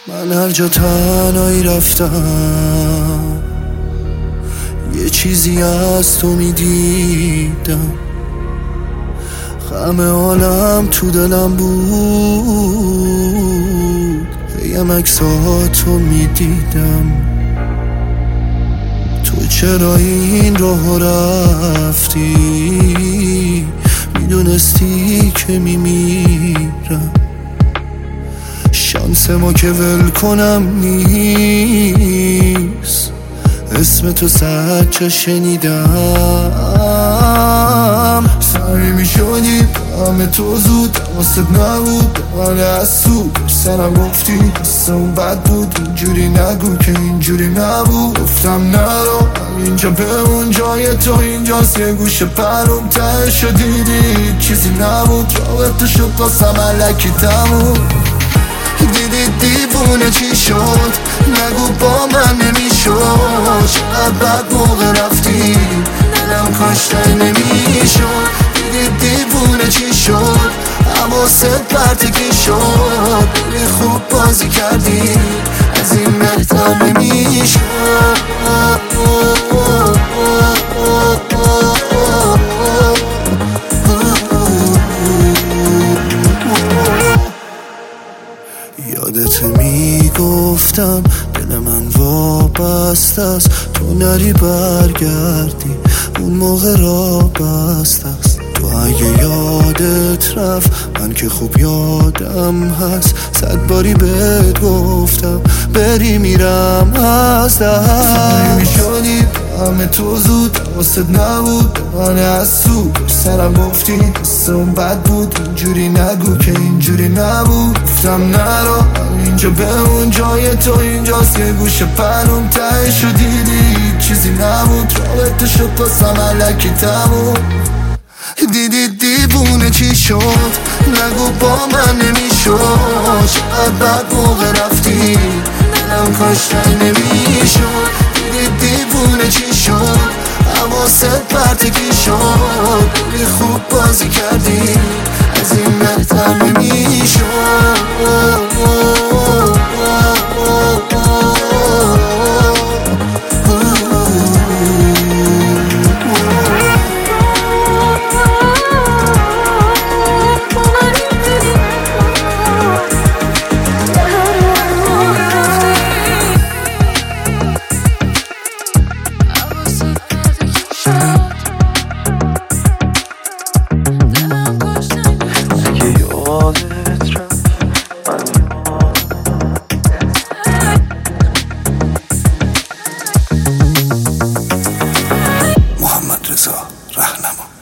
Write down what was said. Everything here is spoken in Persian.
من هر جا تنهایی رفتم یه چیزی از تو میدیدم، غم عالم تو دلم بود، هیم عکساتو میدیدم. تو چرا این راه رفتی؟ میدونستی که میمیرم. شانس ما که ول کنم نیست، اسم تو سچه شنیدم. سعی میشدی همه تو زود واسه نبود من از تو سرم گفتی قصه اون بد بود، اینجوری نگو که اینجوری نبود. گفتم نرو اینجا بمون، جای تو اینجاست، یه گوشه پرم تهشو دیدی چیزی نبود، رابطه شد واسم الکی تموم. دیدی دیوونه چی شد؟ نگو با من نمیشد، چقدر بد موقع رفتی دلم کاشته نمیشد. دیدی دیوونه چی شد؟ حواست پرتگی شد، بلی خوب بازی کردی از این بهتر نمیشد. یادت میگفتم دل من وابسته است، تو نری برگردی اون موقع را بسته است. تو اگه یادت رفت من که خوب یادم هست، 100 باری بهت گفتم بری میرم از دست. میشدی همه تو زود واسه نبود من از تو سرم گفتی قصه اون بد بود، اینجوری نگو که اینجوری نبود. گفتم نرو اینجا بمون، جای تو اینجاست، یه گوشه پرم تهشو دیدی چیزی نبود، رابطه شد واسم الکی تموم. دیدی دیوونه چی شد؟ نگو با من نمیشد، چقدر بد موقع رفتی دلم کاشته نمیشد. دیدی دیوونه چی شد؟ حواست پرتگی شد، بلی خوب بازی کردی از این بهتر نمیشد. محمد رضا رهنما.